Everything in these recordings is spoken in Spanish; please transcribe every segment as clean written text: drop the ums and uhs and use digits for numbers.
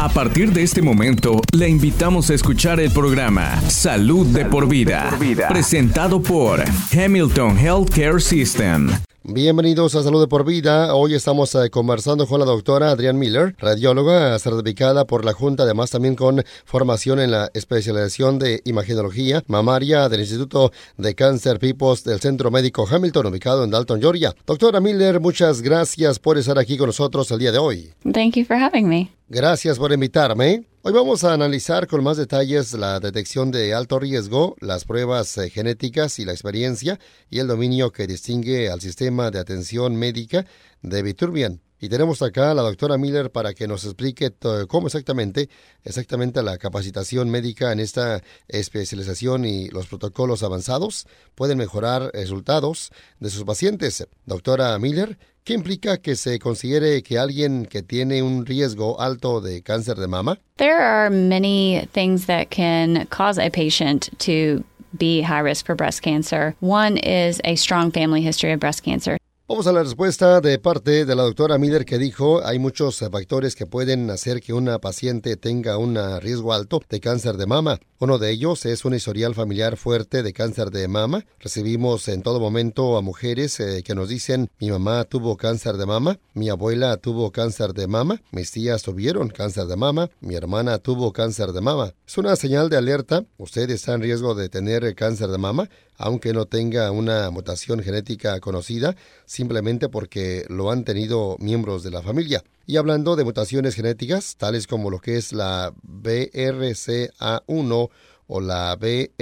A partir de este momento, le invitamos a escuchar el programa Salud de por Vida, presentado por Hamilton Healthcare System. Bienvenidos a Salud de por Vida. Hoy estamos conversando con la doctora Adrienne Miller, radióloga certificada por la Junta, además también con formación en la especialización de imagenología mamaria del Instituto de Cáncer Pipos del Centro Médico Hamilton, ubicado en Dalton, Georgia. Doctora Miller, muchas gracias por estar aquí con nosotros el día de hoy. Thank you for having me. Gracias por invitarme. Hoy vamos a analizar con más detalles la detección de alto riesgo, las pruebas genéticas y la experiencia y el dominio que distingue al sistema de atención médica de Viturbian. Y tenemos acá a la doctora Miller para que nos explique cómo exactamente la capacitación médica en esta especialización y los protocolos avanzados pueden mejorar resultados de sus pacientes. Doctora Miller, ¿qué implica que se considere que alguien que tiene un riesgo alto de cáncer de mama? There are many things that can cause a patient to be high risk for breast cancer. One is a strong family history of breast cancer. Vamos a la respuesta de parte de la doctora Miller, que dijo hay muchos factores que pueden hacer que una paciente tenga un riesgo alto de cáncer de mama. Uno de ellos es un historial familiar fuerte de cáncer de mama. Recibimos en todo momento a mujeres que nos dicen mi mamá tuvo cáncer de mama, mi abuela tuvo cáncer de mama, mis tías tuvieron cáncer de mama, mi hermana tuvo cáncer de mama. Es una señal de alerta. Usted está en riesgo de tener cáncer de mama, aunque no tenga una mutación genética conocida, simplemente porque lo han tenido miembros de la familia. Y hablando de mutaciones genéticas, tales como lo que es la BRCA1 o la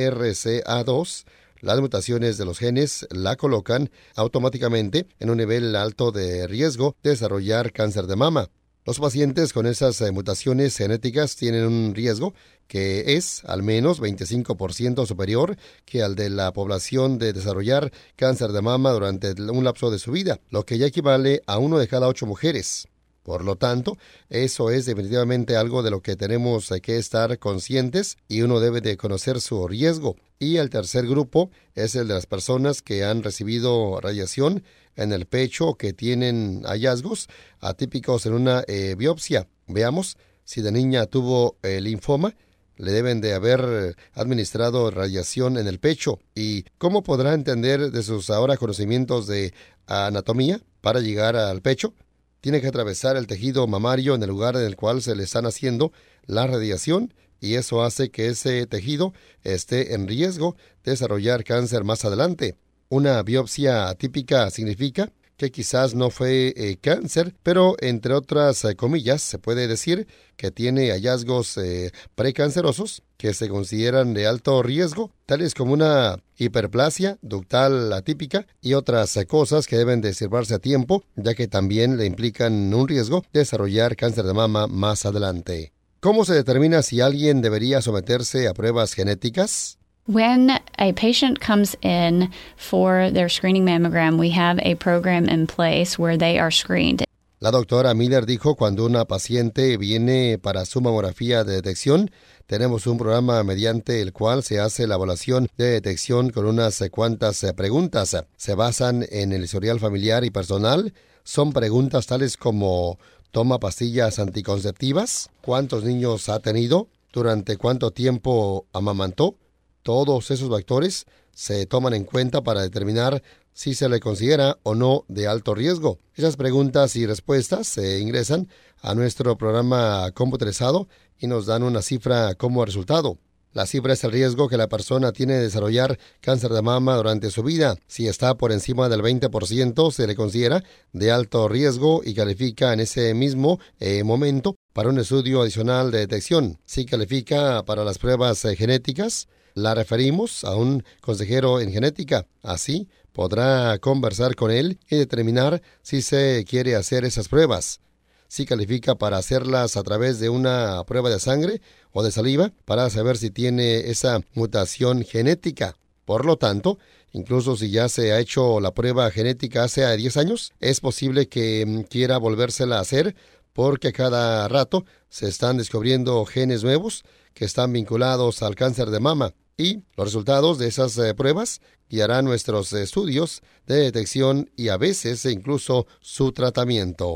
BRCA2, las mutaciones de los genes la colocan automáticamente en un nivel alto de riesgo de desarrollar cáncer de mama. Los pacientes con esas mutaciones genéticas tienen un riesgo que es al menos 25% superior que al de la población de desarrollar cáncer de mama durante un lapso de su vida, lo que ya equivale a 1 de cada 8 mujeres. Por lo tanto, eso es definitivamente algo de lo que tenemos que estar conscientes y uno debe de conocer su riesgo. Y el tercer grupo es el de las personas que han recibido radiación en el pecho, que tienen hallazgos atípicos en una biopsia. Veamos, si de niña tuvo linfoma, le deben de haber administrado radiación en el pecho. ¿Y cómo podrá entender de sus ahora conocimientos de anatomía para llegar al pecho? Tiene que atravesar el tejido mamario en el lugar en el cual se le están haciendo la radiación y eso hace que ese tejido esté en riesgo de desarrollar cáncer más adelante. Una biopsia atípica significa que quizás no fue cáncer, pero entre otras comillas se puede decir que tiene hallazgos precancerosos que se consideran de alto riesgo, tales como una hiperplasia ductal atípica y otras cosas que deben de observarse a tiempo, ya que también le implican un riesgo de desarrollar cáncer de mama más adelante. ¿Cómo se determina si alguien debería someterse a pruebas genéticas? When a patient comes in for their screening mammogram, we have a program in place where they are screened. La doctora Miller dijo, cuando una paciente viene para su mamografía de detección, tenemos un programa mediante el cual se hace la evaluación de detección con unas cuantas preguntas. Se basan en el historial familiar y personal. Son preguntas tales como ¿toma pastillas anticonceptivas? ¿Cuántos niños ha tenido? ¿Durante cuánto tiempo amamantó? Todos esos factores se toman en cuenta para determinar si se le considera o no de alto riesgo. Esas preguntas y respuestas se ingresan a nuestro programa computarizado y nos dan una cifra como resultado. La cifra es el riesgo que la persona tiene de desarrollar cáncer de mama durante su vida. Si está por encima del 20%, se le considera de alto riesgo y califica en ese mismo momento para un estudio adicional de detección. Si califica para las pruebas genéticas, la referimos a un consejero en genética. Así podrá conversar con él y determinar si se quiere hacer esas pruebas. Si califica para hacerlas a través de una prueba de sangre o de saliva para saber si tiene esa mutación genética. Por lo tanto, incluso si ya se ha hecho la prueba genética hace 10 años, es posible que quiera volvérsela a hacer porque cada rato se están descubriendo genes nuevos que están vinculados al cáncer de mama y los resultados de esas pruebas guiarán nuestros estudios de detección y a veces incluso su tratamiento.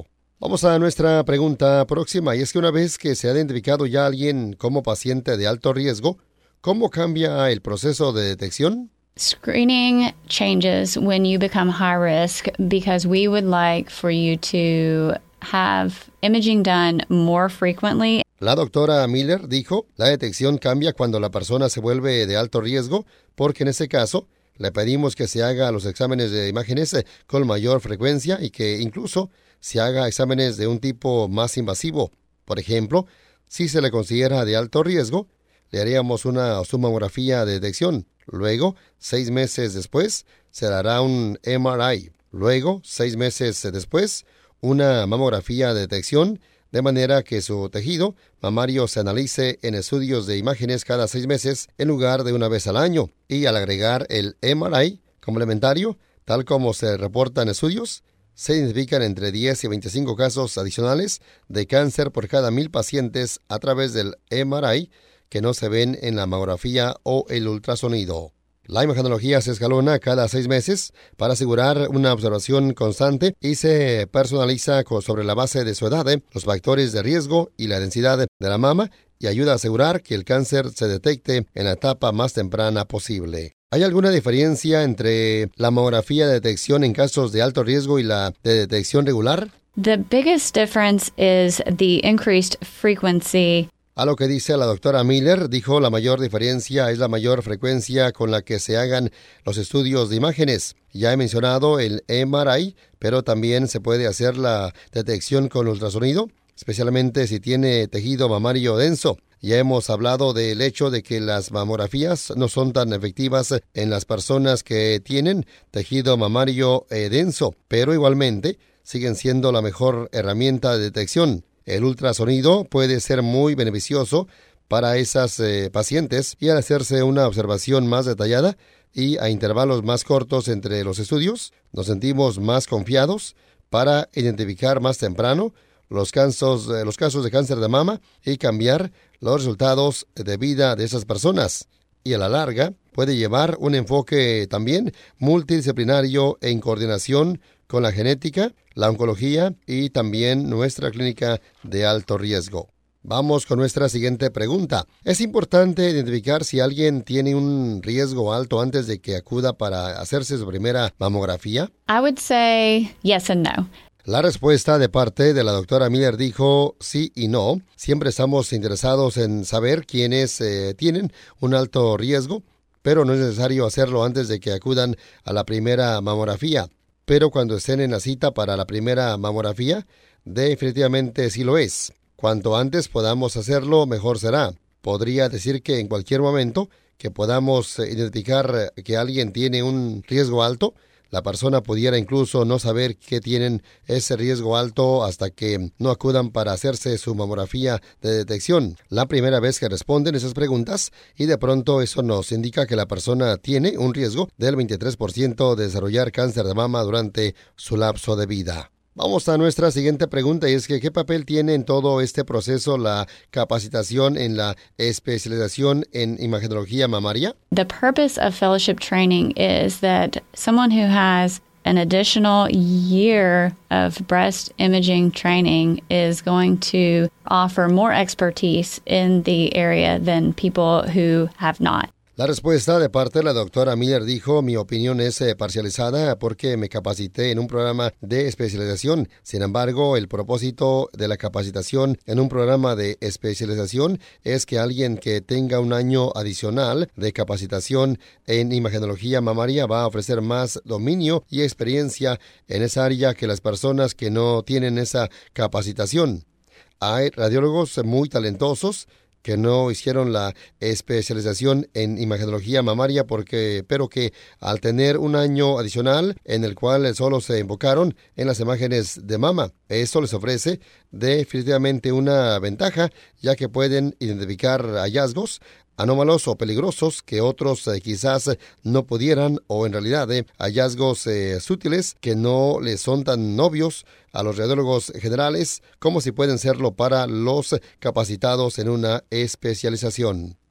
Vamos a nuestra pregunta próxima, y es que una vez que se ha identificado ya a alguien como paciente de alto riesgo, ¿cómo cambia el proceso de detección? Screening changes when you become high risk because we would like for you to have imaging done more frequently. La doctora Miller dijo, la detección cambia cuando la persona se vuelve de alto riesgo, porque en ese caso le pedimos que se haga los exámenes de imágenes con mayor frecuencia y que incluso se haga exámenes de un tipo más invasivo. Por ejemplo, si se le considera de alto riesgo, le haríamos una mamografía de detección. Luego, 6 meses después, se dará un MRI. Luego, 6 meses después, una mamografía de detección, de manera que su tejido mamario se analice en estudios de imágenes cada 6 meses en lugar de una vez al año. Y al agregar el MRI complementario, tal como se reporta en estudios, se identifican entre 10 y 25 casos adicionales de cáncer por cada 1,000 pacientes a través del MRI que no se ven en la mamografía o el ultrasonido. La imagenología se escalona cada 6 meses para asegurar una observación constante y se personaliza sobre la base de su edad, los factores de riesgo y la densidad de la mama, y ayuda a asegurar que el cáncer se detecte en la etapa más temprana posible. ¿Hay alguna diferencia entre la mamografía de detección en casos de alto riesgo y la de detección regular? The biggest difference is the increased frequency. A lo que dice la doctora Miller, dijo, la mayor diferencia es la mayor frecuencia con la que se hagan los estudios de imágenes. Ya he mencionado el MRI, pero también se puede hacer la detección con ultrasonido, especialmente si tiene tejido mamario denso. Ya hemos hablado del hecho de que las mamografías no son tan efectivas en las personas que tienen tejido mamario denso, pero igualmente siguen siendo la mejor herramienta de detección. El ultrasonido puede ser muy beneficioso para esas pacientes y al hacerse una observación más detallada y a intervalos más cortos entre los estudios, nos sentimos más confiados para identificar más temprano los casos de cáncer de mama y cambiar los resultados de vida de esas personas. Y a la larga puede llevar un enfoque también multidisciplinario en coordinación con la genética, la oncología y también nuestra clínica de alto riesgo. Vamos con nuestra siguiente pregunta. ¿Es importante identificar si alguien tiene un riesgo alto antes de que acuda para hacerse su primera mamografía? I would say yes and no. La respuesta de parte de la doctora Miller dijo sí y no. Siempre estamos interesados en saber quiénes tienen un alto riesgo, pero no es necesario hacerlo antes de que acudan a la primera mamografía. Pero cuando estén en la cita para la primera mamografía, definitivamente sí lo es. Cuanto antes podamos hacerlo, mejor será. Podría decir que en cualquier momento que podamos identificar que alguien tiene un riesgo alto, la persona pudiera incluso no saber que tienen ese riesgo alto hasta que no acudan para hacerse su mamografía de detección. La primera vez que responden esas preguntas y de pronto eso nos indica que la persona tiene un riesgo del 23% de desarrollar cáncer de mama durante su lapso de vida. Vamos a nuestra siguiente pregunta y es que ¿qué papel tiene en todo este proceso la capacitación en la especialización en imagenología mamaria? The purpose of fellowship training is that someone who has an additional year of breast imaging training is going to offer more expertise in the area than people who have not. La respuesta de parte de la doctora Miller dijo, mi opinión es parcializada porque me capacité en un programa de especialización. Sin embargo, el propósito de la capacitación en un programa de especialización es que alguien que tenga un año adicional de capacitación en imagenología mamaria va a ofrecer más dominio y experiencia en esa área que las personas que no tienen esa capacitación. Hay radiólogos muy talentosos que no hicieron la especialización en imagenología mamaria pero que al tener un año adicional en el cual solo se enfocaron en las imágenes de mama, eso les ofrece definitivamente una ventaja, ya que pueden identificar hallazgos anómalos o peligrosos que otros quizás no pudieran, o en realidad hallazgos sutiles que no les son tan obvios a los radiólogos generales como si pueden serlo para los capacitados en una especialización.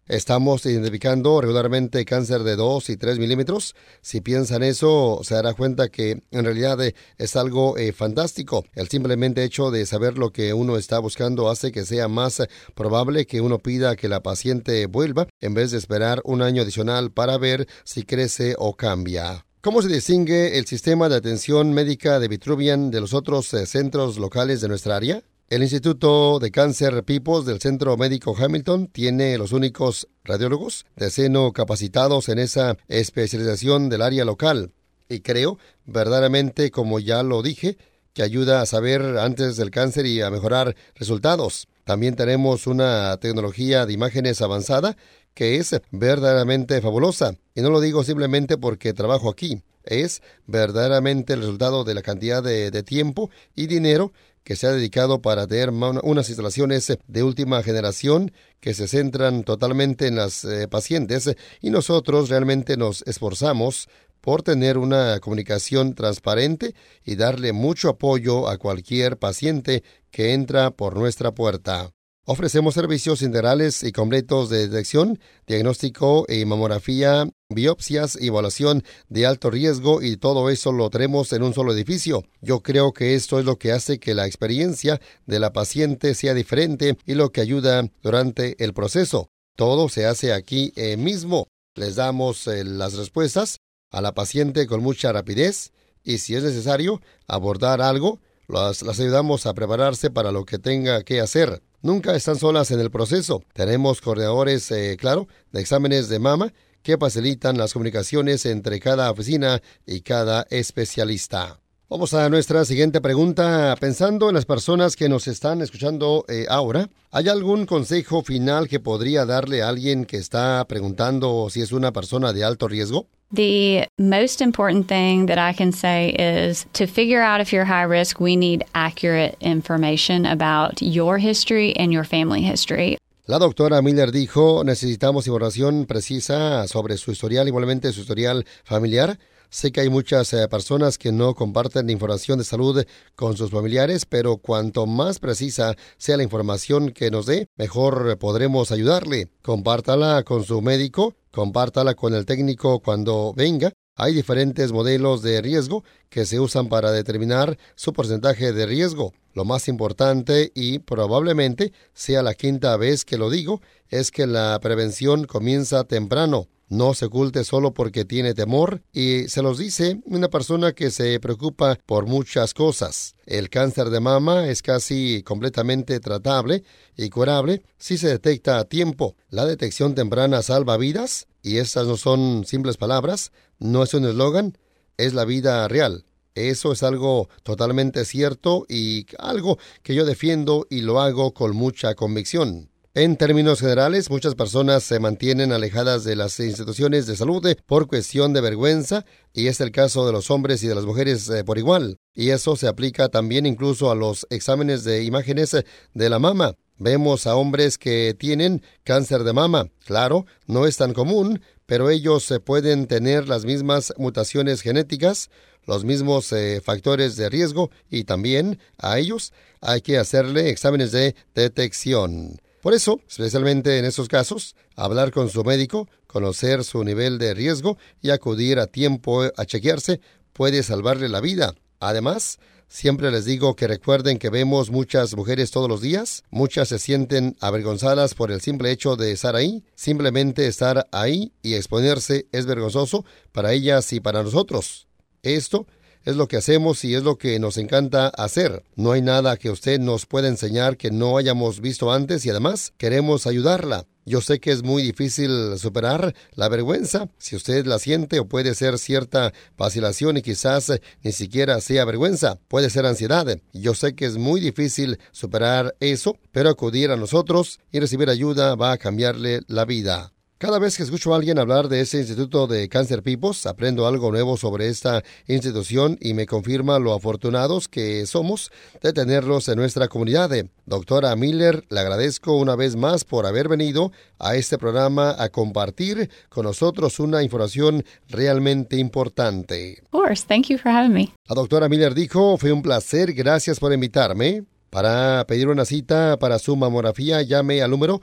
Estamos identificando regularmente cáncer de 2 y 3 milímetros. Si piensan eso, se dará cuenta que en realidad es algo fantástico. El simplemente hecho de saber lo que uno está buscando hace que sea más probable que uno pida que la paciente vuelva en vez de esperar un año adicional para ver si crece o cambia. ¿Cómo se distingue el sistema de atención médica de Vitruvian de los otros centros locales de nuestra área? El Instituto de Cáncer Pipos del Centro Médico Hamilton tiene los únicos radiólogos de seno capacitados en esa especialización del área local. Y creo, verdaderamente, como ya lo dije, que ayuda a saber antes del cáncer y a mejorar resultados. También tenemos una tecnología de imágenes avanzada que es verdaderamente fabulosa. Y no lo digo simplemente porque trabajo aquí. Es verdaderamente el resultado de la cantidad de tiempo y dinero que se ha dedicado para tener unas instalaciones de última generación que se centran totalmente en las pacientes, y nosotros realmente nos esforzamos por tener una comunicación transparente y darle mucho apoyo a cualquier paciente que entra por nuestra puerta. Ofrecemos servicios integrales y completos de detección, diagnóstico y mamografía, biopsias y evaluación de alto riesgo, y todo eso lo tenemos en un solo edificio. Yo creo que esto es lo que hace que la experiencia de la paciente sea diferente y lo que ayuda durante el proceso. Todo se hace aquí mismo. Les damos las respuestas a la paciente con mucha rapidez, y si es necesario abordar algo, las ayudamos a prepararse para lo que tenga que hacer. Nunca están solas en el proceso. Tenemos coordinadores, de exámenes de mama que facilitan las comunicaciones entre cada oficina y cada especialista. Vamos a nuestra siguiente pregunta. Pensando en las personas que nos están escuchando ahora, ¿hay algún consejo final que podría darle a alguien que está preguntando si es una persona de alto riesgo? The most important thing that I can say is to figure out if you're high risk, we need accurate information about your history and your family history. La doctora Miller dijo, necesitamos información precisa sobre su historial, igualmente su historial familiar. Sé que hay muchas personas que no comparten información de salud con sus familiares, pero cuanto más precisa sea la información que nos dé, mejor podremos ayudarle. Compártala con su médico, compártala con el técnico cuando venga. Hay diferentes modelos de riesgo que se usan para determinar su porcentaje de riesgo. Lo más importante, y probablemente sea la quinta vez que lo digo, es que la prevención comienza temprano. No se oculte solo porque tiene temor, y se los dice una persona que se preocupa por muchas cosas. El cáncer de mama es casi completamente tratable y curable si se detecta a tiempo. La detección temprana salva vidas, y estas no son simples palabras, no es un eslogan, es la vida real. Eso es algo totalmente cierto y algo que yo defiendo y lo hago con mucha convicción. En términos generales, muchas personas se mantienen alejadas de las instituciones de salud por cuestión de vergüenza, y es el caso de los hombres y de las mujeres por igual. Y eso se aplica también incluso a los exámenes de imágenes de la mama. Vemos a hombres que tienen cáncer de mama. Claro, no es tan común, pero ellos pueden tener las mismas mutaciones genéticas, los mismos factores de riesgo, y también a ellos hay que hacerle exámenes de detección. Por eso, especialmente en estos casos, hablar con su médico, conocer su nivel de riesgo y acudir a tiempo a chequearse puede salvarle la vida. Además, siempre les digo que recuerden que vemos muchas mujeres todos los días. Muchas se sienten avergonzadas por el simple hecho de estar ahí. Simplemente estar ahí y exponerse es vergonzoso para ellas y para nosotros. Esto es lo que hacemos y es lo que nos encanta hacer. No hay nada que usted nos pueda enseñar que no hayamos visto antes, y además queremos ayudarla. Yo sé que es muy difícil superar la vergüenza, si usted la siente, o puede ser cierta vacilación y quizás ni siquiera sea vergüenza, puede ser ansiedad. Yo sé que es muy difícil superar eso, pero acudir a nosotros y recibir ayuda va a cambiarle la vida. Cada vez que escucho a alguien hablar de ese Instituto de Cáncer Pipos, aprendo algo nuevo sobre esta institución y me confirma lo afortunados que somos de tenerlos en nuestra comunidad. Doctora Miller, le agradezco una vez más por haber venido a este programa a compartir con nosotros una información realmente importante. Of course, thank you for having me. La doctora Miller dijo, fue un placer, gracias por invitarme. Para pedir una cita para su mamografía, llame al número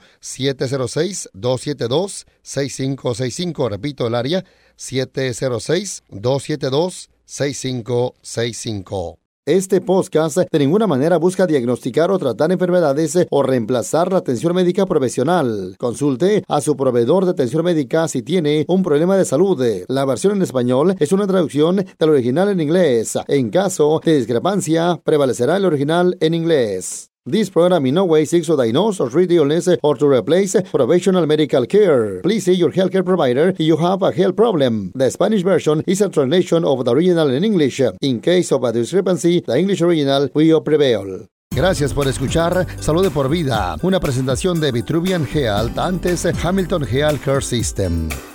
706-272-6565. Repito, el área 706-272-6565. Este podcast de ninguna manera busca diagnosticar o tratar enfermedades o reemplazar la atención médica profesional. Consulte a su proveedor de atención médica si tiene un problema de salud. La versión en español es una traducción del original en inglés. En caso de discrepancia, prevalecerá el original en inglés. This program in no way seeks to diagnose or treat illness or to replace professional medical care. Please see your healthcare provider if you have a health problem. The Spanish version is a translation of the original in English. In case of a discrepancy, the English original will prevail. Gracias por escuchar Salud de por Vida, una presentación de Vitruvian Health, antes Hamilton Health Care System.